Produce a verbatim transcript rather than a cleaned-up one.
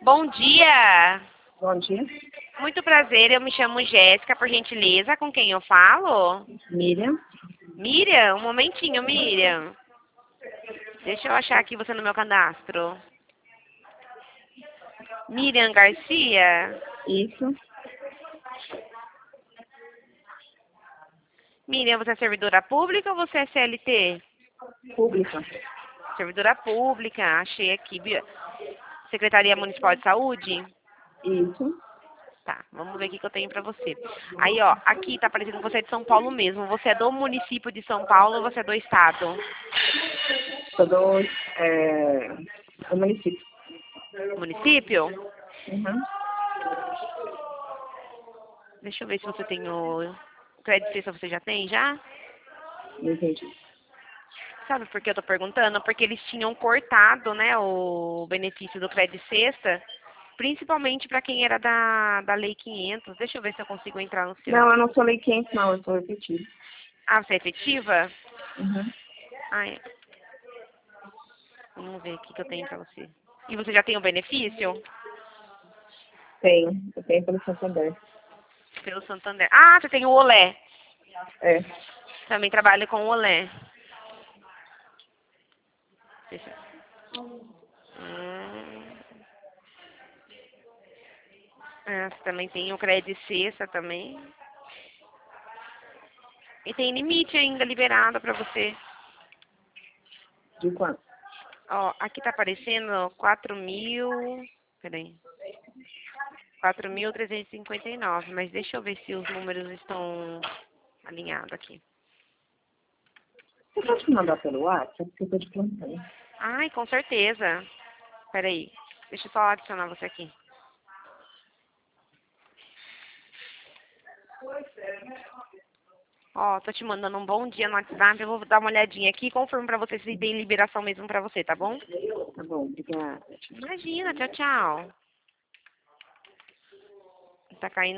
Bom dia. Bom dia. Muito prazer, eu me chamo Jéssica, por gentileza, com quem eu falo? Miriam. Miriam, um momentinho, Miriam. Deixa eu achar aqui você no meu cadastro. Miriam Garcia? Isso. Miriam, você é servidora pública ou você é C L T? Pública. Servidora pública, achei aqui. Secretaria Municipal de Saúde? Isso. Tá, vamos ver o que que eu tenho pra você. Aí, ó, aqui tá aparecendo que você é de São Paulo mesmo. Você é do município de São Paulo ou você é do estado? Sou do, é, do município. Município? Uhum. Deixa eu ver se você tem o crédito sexta, você já tem já? Não entendi. Sabe por que eu tô perguntando? Porque eles tinham cortado, né, o benefício do crédito sexta, principalmente para quem era da, da Lei quinhentos. Deixa eu ver se eu consigo entrar no seu. Não, eu não sou lei quente, não. Eu sou repetido. Ah, você é efetiva? Uhum. Ah, é. Vamos ver o que que eu tenho pra você. E você já tem o benefício? Tenho. Eu tenho pelo Santander. Pelo Santander. Ah, você tem o Olé. É. Também trabalho com o Olé. Deixa. Hum. Ah, você também tem o crédito sexta também. E tem limite ainda liberado pra você. De quanto? Ó, aqui tá aparecendo quatro mil. Peraí. quatro mil trezentos e cinquenta e nove. Mas deixa eu ver se os números estão alinhados aqui. Você pode me mandar pelo WhatsApp? Porque eu tô de plantão. Ai, com certeza. Peraí. Deixa eu só adicionar você aqui. Ó, tô te mandando um bom dia no WhatsApp. Eu vou dar uma olhadinha aqui e confirmo pra você se tem liberação mesmo pra você, tá bom? Tá bom, obrigada. Imagina, tchau, tchau. Tá caindo.